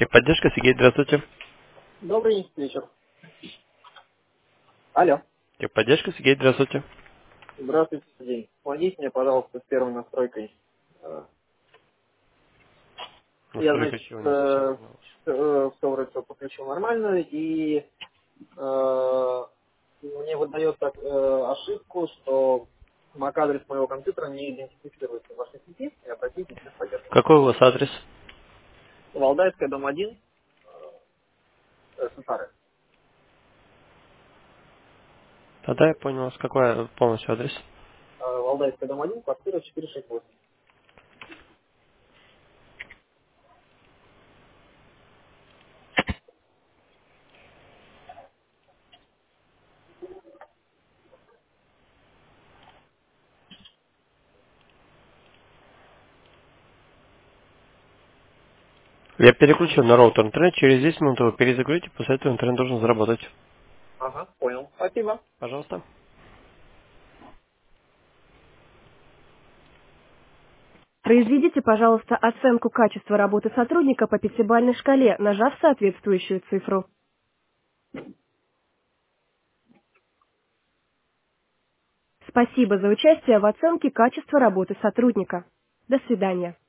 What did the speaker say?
Техподдержка, Сергей, здравствуйте. Добрый вечер. Алло. Техподдержка, Сергей, здравствуйте. Здравствуйте, Сергей. Помогите мне, пожалуйста, с первой настройкой. Я, Настройка значит, чего не совсем понял. все вроде все подключил нормально, и мне выдает ошибку, что MAC-адрес моего компьютера не идентифицируется в вашей сети, и обратитесь в техподдержку. Какой у вас адрес? Валдайская, дом 1, Сансары. Тогда я понял, у вас какой полностью адрес. Валдайская, дом 1, квартира 468. Я переключил на роутер интернет, через 10 минут его перезагрузите, после этого интернет должен заработать. Ага, понял. Спасибо. Пожалуйста. Произведите, пожалуйста, оценку качества работы сотрудника по пятибалльной шкале, нажав соответствующую цифру. Спасибо за участие в оценке качества работы сотрудника. До свидания.